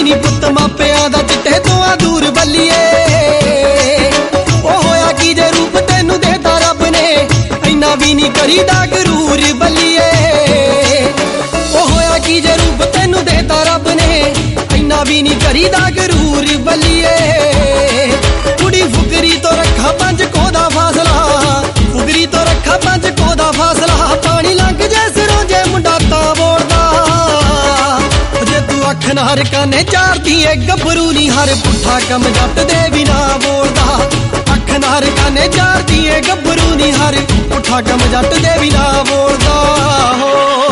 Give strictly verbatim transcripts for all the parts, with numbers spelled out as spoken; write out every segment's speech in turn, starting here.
नी पुत मापियां दा चिट्टे तोआ दूर बल्लिए ओ होया की जे रूप तैनू देता रब ने इन्ना भी नी करीदा गरूर बल्लिए ओ होया की जे रूप तैनू देता रब ने इन्ना भी नी करीदा गरूर बल्लिए कुड़ी फुकरी तो रखा पंज को दा फासला फुकरी तो रखा पंज को दा फासला पानी लंघ जे सिरों जे मुंडा तां बोलदा जे तू अख नार काने चारदी ए गभरू नी हर पुठा कम जट दे भी ना बोलदा अख नार काने चारदी ए गभरू नी हर पुठा कम जट दे भी ना बोलदा हो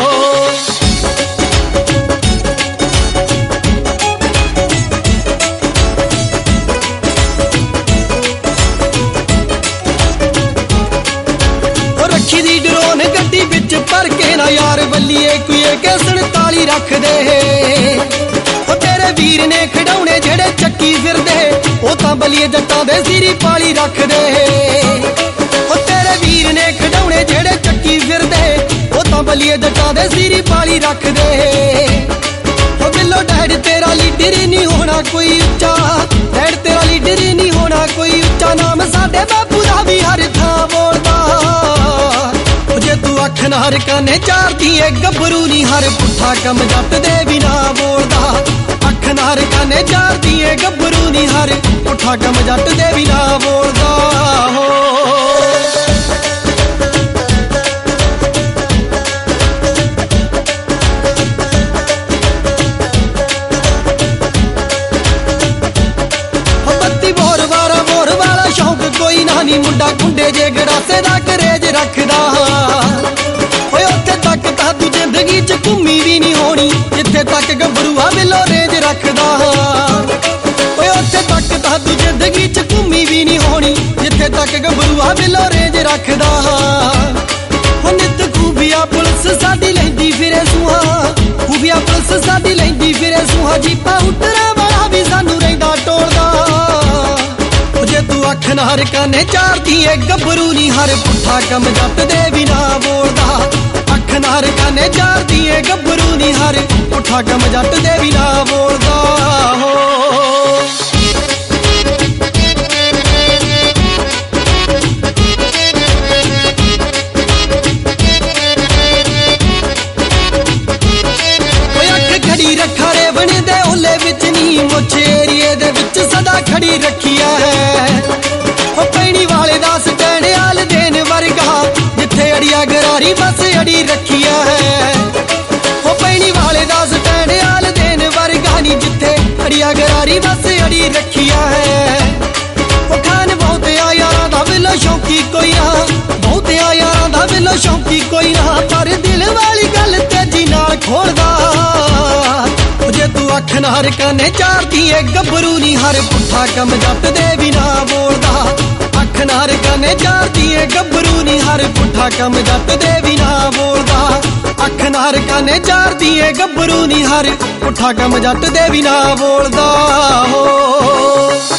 पर के ना यार बल्लिए कुए के सड़ताली रख दे ओ तेरे वीर ने खिडौने जेड़े चक्की फिरदे ओ तां बल्लिए जट्टां दे सिरी पाली रख दे ओ तेरे वीर ने खिडौने जेड़े चक्की फिरदे ओ तां बल्लिए जट्टां दे सिरी पाली रख दे ओ बिल्लो डैड तेरा लीडर नहीं होना कोई उच्चा डैड तेरा लीडर नहीं होना कोई उच्चा नाम साडे बापू दा भी हर थां बोलदा जे तू अख नार काने चारदी ए गभरू नी हर पुठा कम जट दे भी ना बोलदा अख नार काने चारदी ए गभरू नी हर पुठा कम जट दे भी ना बोलदा हो बत्ती बोर वारा बोर वाला शौक कोई ना नी मुंडा कुंडे जे गड़ासे दा करेज रखदा जिंदगी च घूमी भी नहीं होनी जिथे तक गभरूआ बिलो रेज रखदा उत्थे तक तां तू जिंदगी च घूमी भी नहीं होनी जिथे तक गभरूआ बिलो रेज रखदा नित खूबिया पुलिस साडी लैंदी फिरे सूहा खूबिया पुलिस साडी लैंदी फिरे सूहा जीपा उतरा वाला भी सानू रहिंदा टोलदा जे तू अख नार काने चारदी ए गभरू नी हर पुठा कम जट दे भी ना बोलदा अख नार काने चारदी ए गभरू नी हर पुठा कम जट दे भी ना बोलदा हो खड़ी रखा रे बने दे ओले विच नी मुछ एरिए दे विच सदा खड़ी रखिया है ओ पैणी वाले दा स्टैंड आल देन वर्गा जिथे अड़िया गरारी बस अड़ी रखिया है ओ पैणी वाले दा स्टैंड आल देन वर्गा नी जिथे अड़िया गरारी बस अड़ी रखिया है ओ खान बहुत यारां दा बिलो शौकी कोई ना बहुत यारां दा बिलो शौकी कोई ना पर दिल वाली गल तेजी नाल खोलदा जे तू अख नार काने चारदी ए गभरू नी हर पुठा कम जट दे भी ना बोलदा अख नार काने चारदी ए गभरू नी हर पुठा कम जट दे भी ना बोलदा अख नार काने चारदी ए गभरू नी हर पुठा कम जट दे भी ना बोलदा हो।